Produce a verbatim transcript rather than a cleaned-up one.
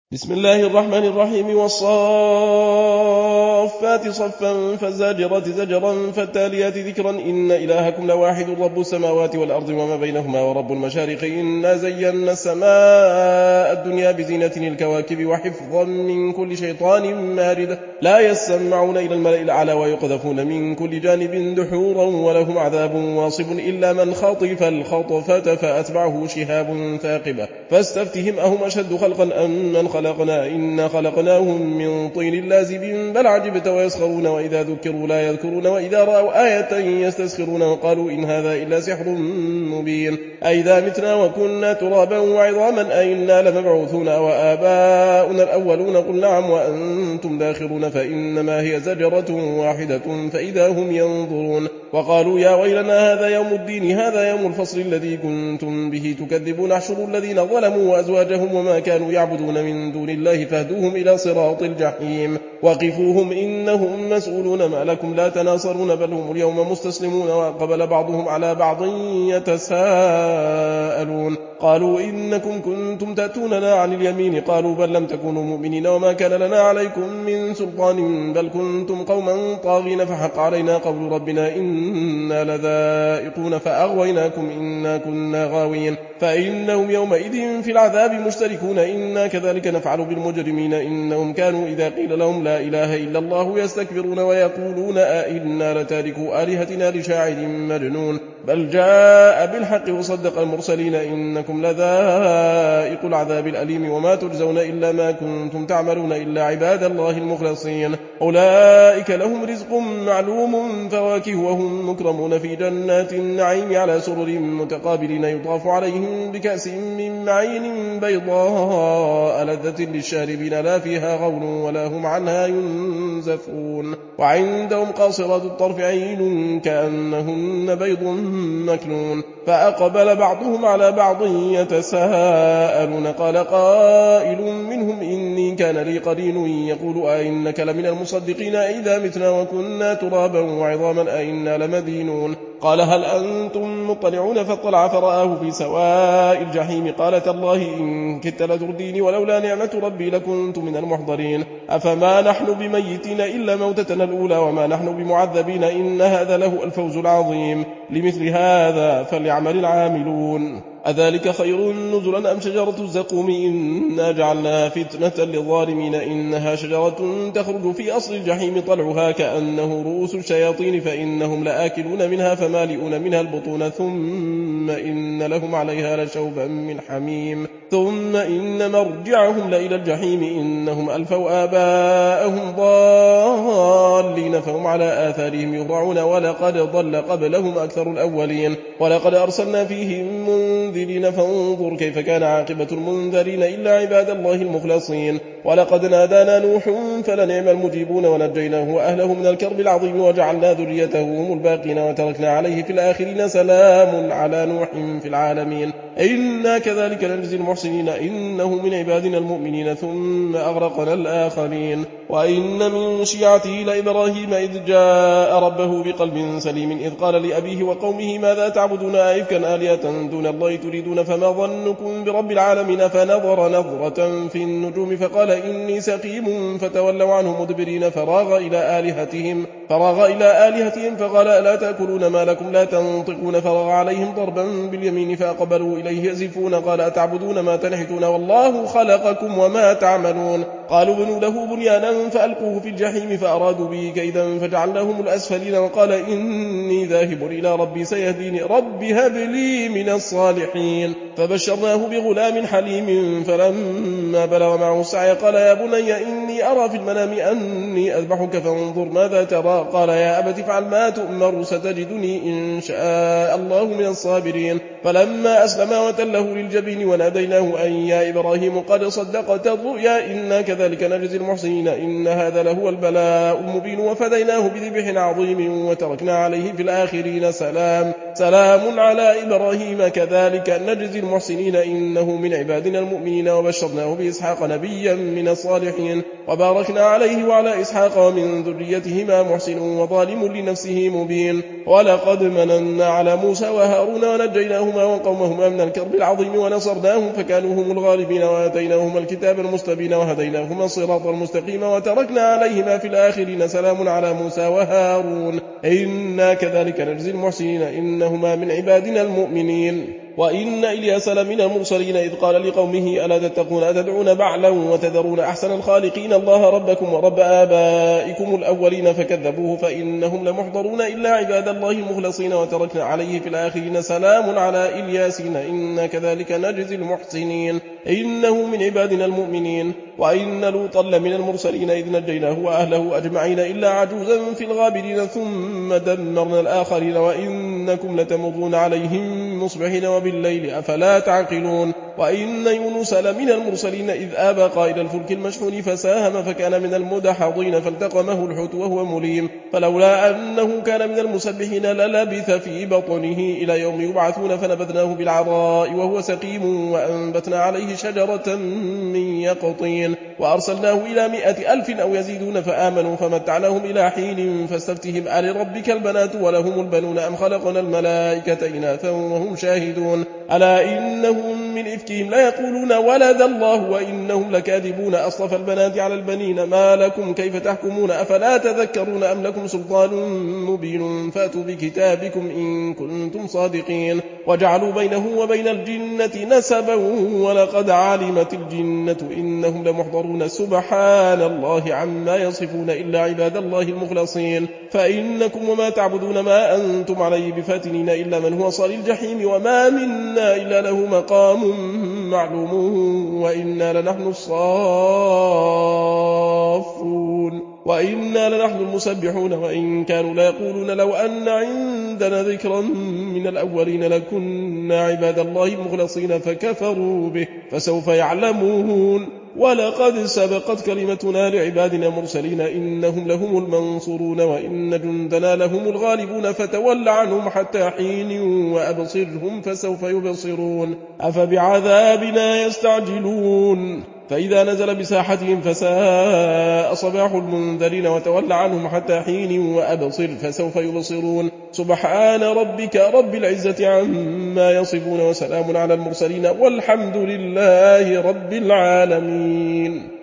بسم الله الرحمن الرحيم والصافات صفا فالزاجرات زجرا فالتاليات ذكرا إن إلهكم لواحد رب السماوات والأرض وما بينهما ورب المشارق إنا زينا السماء الدنيا بزينة الكواكب وحفظا من كل شيطان مارد لا يسمعون إلى الملأ الأعلى ويقذفون من كل جانب دحورا ولهم عذاب واصب إلا من خطف الخطفة فأتبعه شهاب ثاقبة فاستفتهم أهم أشد خلقا أم من خلقنا إنا خلقناهم من طين لازب بل عجبت ويسخرون وإذا ذكروا لا يذكرون وإذا رأوا آية يستسخرون وقالوا إن هذا إلا سحر مبين أئذا متنا وكنا ترابا وعظاما أئنا لمبعوثون وآباؤنا الأولون قل نعم وأنتم داخرون فإنما هي زجرة واحدة فإذا هم ينظرون وقالوا يا ويلنا هذا يوم الدين هذا يوم الفصل الذي كنتم به تكذبون احشروا الذين ظلموا وأزواجهم وما كانوا يعبدون من دون الله فاهدوهم إلى صراط الجحيم وقفوهم إنهم مسؤولون ما لكم لا تناصرون بل هم اليوم مستسلمون وقبل بعضهم على بعض يتساءلون قالوا إنكم كنتم تأتوننا عن اليمين قالوا بل لم تكونوا مؤمنين وما كان لنا عليكم من سلطان بل كنتم قوما طاغين فحق علينا قول ربنا إنا لذائقون فأغويناكم إنا كنا غاوين فإنهم يومئذ في العذاب مشتركون إنا كذلك نفعل بالمجرمين إنهم كانوا إذا قيل لهم لا إله إلا الله يستكبرون ويقولون أئنا لتاركوا آلهتنا لشاعر مجنون بل جاء بالحق وصدق المرسلين إنكم لذائق العذاب الأليم وما تجزون إلا ما كنتم تعملون إلا عباد الله المخلصين أولئك لهم رزق معلوم فواكه وهم مكرمون في جنات النعيم على سرر متقابلين يطاف عليهم بكأس من معين بيضاء لذة للشاربين لا فيها غول ولا هم عنها ينزفون وعندهم قاصرات الطرف عين كأنهن بيض مكنون فأقبل بعضهم على بعض يتساءلون قال قائل منهم إني كان لي قرين يقول أئنك لمن المصدقين إذا متنا وكنا ترابا وعظاما أئنا لمدينون قال هل أنتم مطلعون فاطلع فرآه في سواء الجحيم قال تالله إن كدت لترديني ولولا نعمة ربي لكنت من المحضرين أفما نحن بميتين إلا موتتنا الأولى وما نحن بمعذبين إن هذا له الفوز العظيم لمثل هذا فليعمل العاملون أذلك خير نزلا أم شجرة الزقوم إنا جعلناها فتنة للظالمين إنها شجرة تخرج في أصل الجحيم طلعها كأنه رؤوس الشياطين فإنهم لآكلون منها فمالئون منها البطون ثم إن لهم عليها لشوبا من حميم ثم إن مرجعهم لإلى الجحيم إنهم ألفوا آباءهم ضالين فهم على آثارهم يهرعون ولقد ضل قبلهم أكثر الأولين ولقد أرسلنا فيهم منذرين فانظر كيف كان عاقبة المنذرين إلا عباد الله المخلصين ولقد نادانا نوح فلنعم المجيبون ونجيناه وأهله من الكرب العظيم وجعلنا ذريته هم الباقين وتركنا عليه في الآخرين سلام على نوح في العالمين إنا كذلك نجزي المحسنين إنه من عبادنا المؤمنين ثم أغرقنا الآخرين وإن من شيعته لإبراهيم إذ جاء ربه بقلب سليم إذ قال لأبيه وقومه ماذا تعبدون آئفكا آلهة دون الله تريدون فما ظنكم برب العالمين فنظر نظرة في النجوم فقال إني سقيم فتولوا عنه مدبرين فراغ إلى آلهتهم فراغ إلى آلهتهم فقال ألا تأكلون ما لكم لا تنطقون فراغ عليهم ضربا باليمين فأقبلوا إليه يزفون قال أتعبدون ما تنحتون والله خلقكم وما تعملون قالوا بنوا له بنيانا فألقوه في الجحيم فأرادوا به كيدا فجعلناهم الأسفلين وقال إني ذاهب إلى ربي سيهديني رب هب لي من الصالحين فبشرناه بغلام حليم فلما بلغ معه السعي قال يا بني إني أرى في المنام أني أذبحك فانظر ماذا ترى قال يا أبت افعل ما تؤمر ستجدني إن شاء الله من الصابرين فلما أسلما وتله للجبين وناديناه أن يا إبراهيم قد صدقت الرؤيا إنا كذلك كذلك نجزي المحسنين إن هذا لهو البلاء المبين وفديناه بذبح عظيم وتركنا عليه في الآخرين سلام سلام على إبراهيم كذلك نجزي المحسنين إنه من عبادنا المؤمنين وبشرناه بإسحاق نبيا من الصالحين وباركنا عليه وعلى إسحاق ومن ذريتهما محسن وظالم لنفسه مبين ولقد مننا على موسى وهارون ونجيناهما وقومهما من الكرب العظيم ونصرناهم فكانوا هم الغالبين وآتيناهما الكتاب المستبين وهديناهما الصراط المستقيم وتركنا عليهما في الآخرين سلام على موسى وهارون إنا كذلك نجزي المحسنين إنهما من عبادنا المؤمنين وإن إلياس لمن المرسلين إذ قال لقومه ألا تتقون أتدعون بعلا وتذرون أحسن الخالقين الله ربكم ورب آبائكم الأولين فكذبوه فإنهم لمحضرون إلا عباد الله المخلصين وتركنا عليه في الآخرين سلام على إلياسين إنا كذلك نجزي المحسنين إنه من عبادنا المؤمنين وإن لوطا لمن المرسلين إذ نجيناه وأهله أجمعين إلا عجوزا في الغابرين ثم دمرنا الآخرين وإنكم لتمضون عليهم مصبحين وبالليل أفلا تعقلون وإن يونس لمن المرسلين إذ آبى قائد الفلك المشحون فساهم فكان من المدحضين فالتقمه الحوت وهو مليم فلولا أنه كان من المسبحين للبث في بطنه إلى يوم يبعثون فنبذناه بالعراء وهو سقيم وأنبتنا عليه شجرة من يقطين وأرسلناه إلى مائة ألف أو يزيدون فآمنوا فمتعناهم إلى حين فاستفتهم ألربك البنات ولهم البنون أم خلقنا الملائكة إناثا وهم شاهدون ألا إنهم من إفكهم لا يقولون ولد الله وإنهم لكاذبون أصطفى البنات على البنين ما لكم كيف تحكمون أفلا تذكرون أم لكم سلطان مبين فاتوا بكتابكم إن كنتم صادقين وجعلوا بينه وبين الجنة نسبا ولقد علمت الجنة إنهم لمحضرون سبحان الله عما يصفون إلا عباد الله المخلصين فإنكم وما تعبدون ما أنتم عليه بفاتنين إلا من هو صال الجحيم وما منا إلا له مقام معلوم وإنا لنحن الصافون وإنا لنحن المسبحون وإن كانوا ليقولون لو أن عندنا ذكرا من الأولين لكنا عباد الله المخلصين فكفروا به فسوف يعلمون ولقد سبقت كلمتنا لعبادنا المرسلين إنهم لهم المنصورون وإن جندنا لهم الغالبون فتول عنهم حتى حين وأبصرهم فسوف يبصرون أفبعذابنا يستعجلون فإذا نزل بساحتهم فساء صباح المنذرين وتول عنهم حتى حين وأبصر فسوف يبصرون سبحان ربك رب العزة عما يصفون وسلام على المرسلين والحمد لله رب العالمين.